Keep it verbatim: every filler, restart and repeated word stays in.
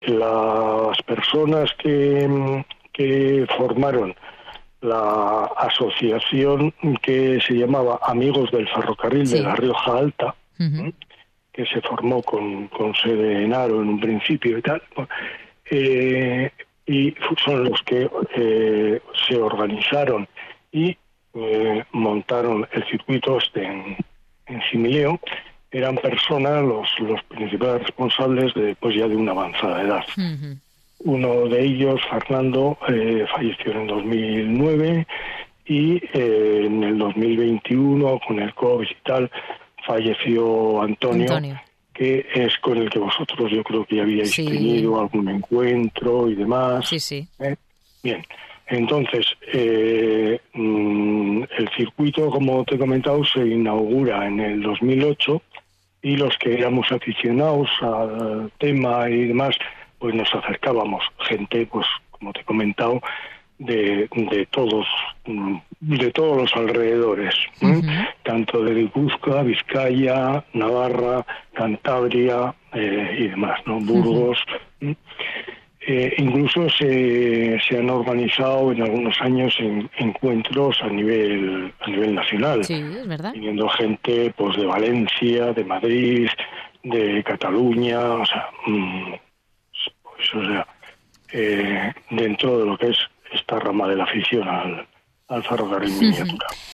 las personas que, que formaron la asociación que se llamaba Amigos del Ferrocarril sí. de La Rioja Alta, uh-huh. que se formó con, con sede en Haro en un principio y tal, eh, y son los que eh, se organizaron y eh, montaron el circuito este en, en Simileo. Eran personas los, los principales responsables de, pues ya de una avanzada edad. Uh-huh. Uno de ellos, Fernando, eh, falleció en dos mil nueve y eh, en el dos mil veintiuno, con el COVID y tal, falleció Antonio, Antonio, que es con el que vosotros yo creo que ya habíais sí. tenido algún encuentro y demás. Sí, sí. ¿Eh? Bien, entonces, eh, mm, el circuito, como te he comentado, se inaugura en el dos mil ocho y los que éramos aficionados al tema y demás, pues nos acercábamos, gente, pues como te he comentado, de, de todos de todos los alrededores, uh-huh. tanto de Guipúzcoa, Vizcaya, Navarra, Cantabria eh, y demás, ¿no? Burgos. Uh-huh. Eh, incluso se, se han organizado en algunos años en, encuentros a nivel a nivel nacional. Sí, es verdad. Viniendo gente pues de Valencia, de Madrid, de Cataluña, o sea, mmm, pues, o sea eh, dentro de lo que es esta rama de la afición al, al ferrocarril miniatura.